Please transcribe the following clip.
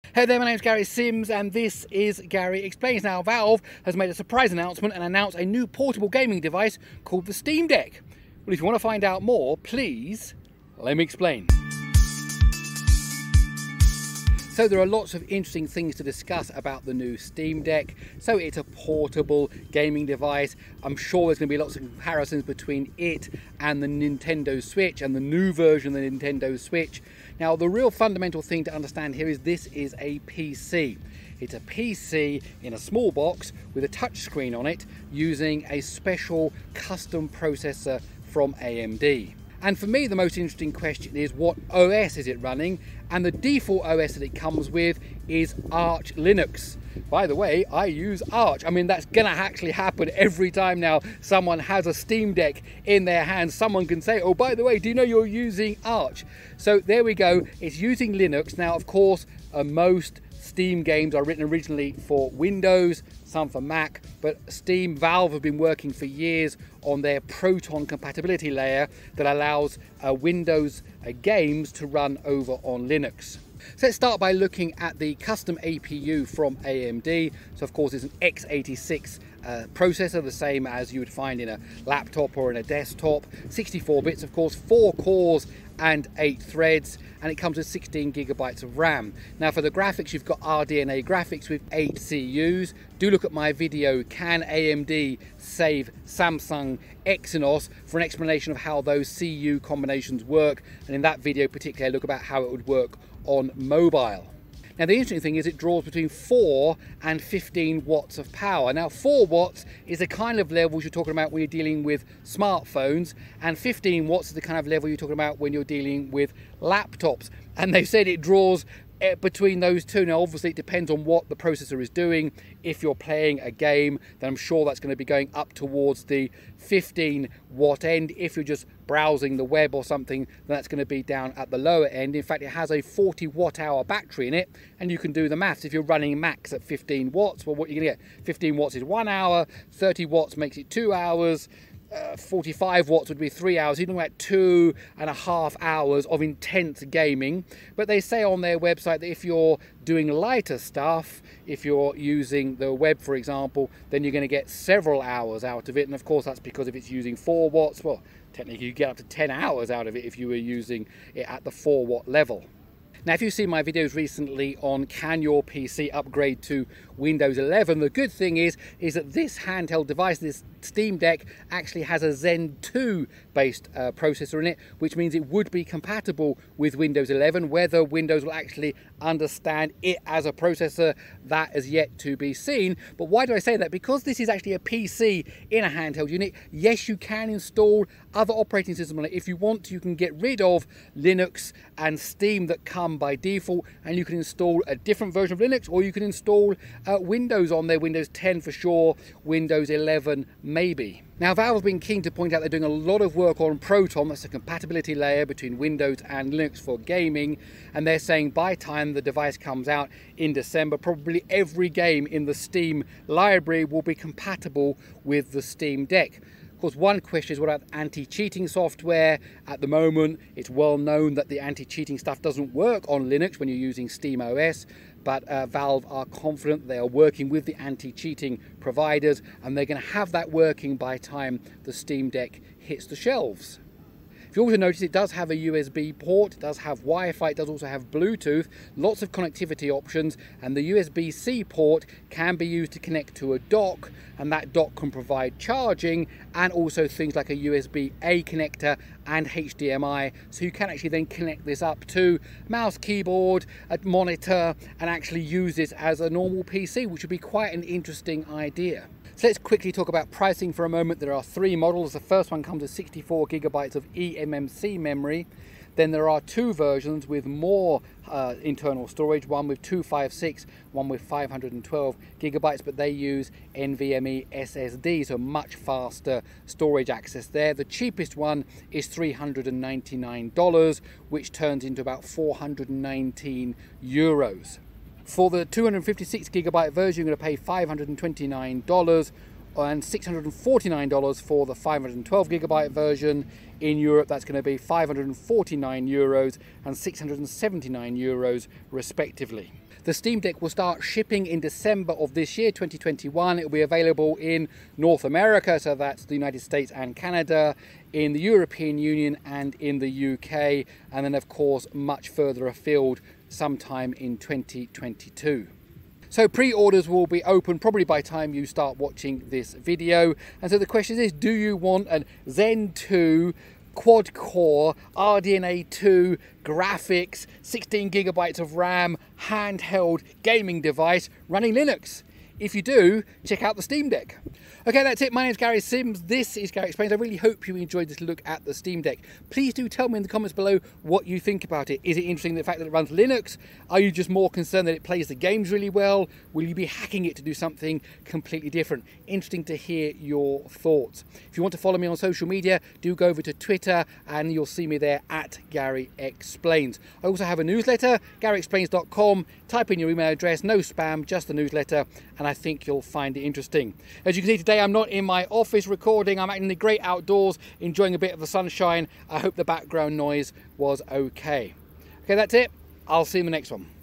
Hey there, my name's Gary Sims and this is Gary Explains. Now, Valve has made a surprise announcement and announced a new portable gaming device called the Steam Deck. Well, if you want to find out more, please let me explain. So there are lots of interesting things to discuss about the new Steam Deck. So it's a portable gaming device. I'm sure there's going to be lots of comparisons between it and the Nintendo Switch and the new version of the Nintendo Switch. Now, the real fundamental thing to understand here is this is a PC. It's a PC in a small box with a touch screen on it using a special custom processor from AMD. And for me, the most interesting question is what OS is it running? And the default OS that it comes with is Arch Linux. By the way, I use Arch. I mean, that's gonna actually happen every time now someone has a Steam Deck in their hands. Someone can say, oh, by the way, do you know you're using Arch? So there we go, it's using Linux. Now, of course, most Steam games are written originally for Windows, some for Mac, but Valve have been working for years on their Proton compatibility layer that allows Windows games to run over on Linux. So let's start by looking at the custom APU from AMD. So of course it's an x86 processor, the same as you would find in a laptop or in a desktop. 64 bits, of course, 4 cores and 8 threads, and it comes with 16 gigabytes of RAM. Now for the graphics, you've got RDNA graphics with 8 CUs. Do look at my video, Can AMD Save Samsung Exynos, for an explanation of how those CU combinations work, and in that video particularly I look about how it would work on mobile. Now the interesting thing is it draws between 4 and 15 watts of power. Now 4 watts is the kind of levels you're talking about when you're dealing with smartphones, and 15 watts is the kind of level you're talking about when you're dealing with laptops. And they've said it draws between those two. Now obviously it depends on what the processor is doing. If you're playing a game, then I'm sure that's going to be going up towards the 15 watt end. If you're just browsing the web or something, then that's going to be down at the lower end. In fact, it has a 40 watt hour battery in it, and you can do the maths. If you're running max at 15 watts, well, what you're going to get, 15 watts is 1 hour, 30 watts makes it 2 hours, 45 watts would be 3 hours. You're talking about 2.5 hours of intense gaming. But they say on their website that if you're doing lighter stuff, if you're using the web, for example, then you're going to get several hours out of it. And of course, that's because if it's using 4 watts, well, technically you get up to 10 hours out of it if you were using it at the 4 watt level. Now, if you've seen my videos recently on can your PC upgrade to Windows 11, the good thing is that this handheld device, this Steam Deck, actually has a Zen 2 based processor in it, which means it would be compatible with Windows 11. Whether Windows will actually understand it as a processor, that is yet to be seen. But why do I say that? Because this is actually a PC in a handheld unit. Yes, you can install other operating systems on it. If you want to, you can get rid of Linux and Steam that come by default, and you can install a different version of Linux, or you can install Windows on there, Windows 10 for sure, Windows 11 maybe. Now, Valve have been keen to point out they're doing a lot of work on Proton, that's a compatibility layer between Windows and Linux for gaming, and they're saying by the time the device comes out in December, probably every game in the Steam library will be compatible with the Steam Deck. Of course, one question is what about anti-cheating software? At the moment, it's well known that the anti-cheating stuff doesn't work on Linux when you're using SteamOS, but Valve are confident they are working with the anti-cheating providers, and they're going to have that working by the time the Steam Deck hits the shelves. If you also notice, it does have a USB port, it does have Wi-Fi, it does also have Bluetooth, lots of connectivity options, and the USB-C port can be used to connect to a dock, and that dock can provide charging and also things like a USB-A connector and HDMI, so you can actually then connect this up to mouse, keyboard, a monitor, and actually use this as a normal PC, which would be quite an interesting idea. So let's quickly talk about pricing for a moment. There are 3 models. The first one comes with 64 gigabytes of eMMC memory. Then there are 2 versions with more internal storage, one with 256, one with 512 gigabytes, but they use NVMe SSD, so much faster storage access there. The cheapest one is $399, which turns into about 419 euros. For the 256 gigabyte version, you're going to pay $529 and $649 for the 512 gigabyte version. In Europe, that's going to be 549 euros and 679 euros respectively. The Steam Deck will start shipping in December of this year, 2021. It will be available in North America, so that's the United States and Canada, in the European Union and in the UK, and then of course much further afield sometime in 2022. So pre-orders will be open probably by the time you start watching this video. And so the question is, do you want a Zen 2 quad-core RDNA 2 graphics, 16 gigabytes of RAM, handheld gaming device running Linux? If you do, check out the Steam Deck. Okay, that's it. My name is Gary Sims. This is Gary Explains. I really hope you enjoyed this look at the Steam Deck. Please do tell me in the comments below what you think about it. Is it interesting, the fact that it runs Linux? Are you just more concerned that it plays the games really well? Will you be hacking it to do something completely different? Interesting to hear your thoughts. If you want to follow me on social media, do go over to Twitter and you'll see me there at Gary Explains. I also have a newsletter, GaryExplains.com. Type in your email address, no spam, just the newsletter, and I think you'll find it interesting. As you can see today, I'm not in my office recording. I'm out in the great outdoors, enjoying a bit of the sunshine. I hope the background noise was okay. Okay, that's it. I'll see you in the next one.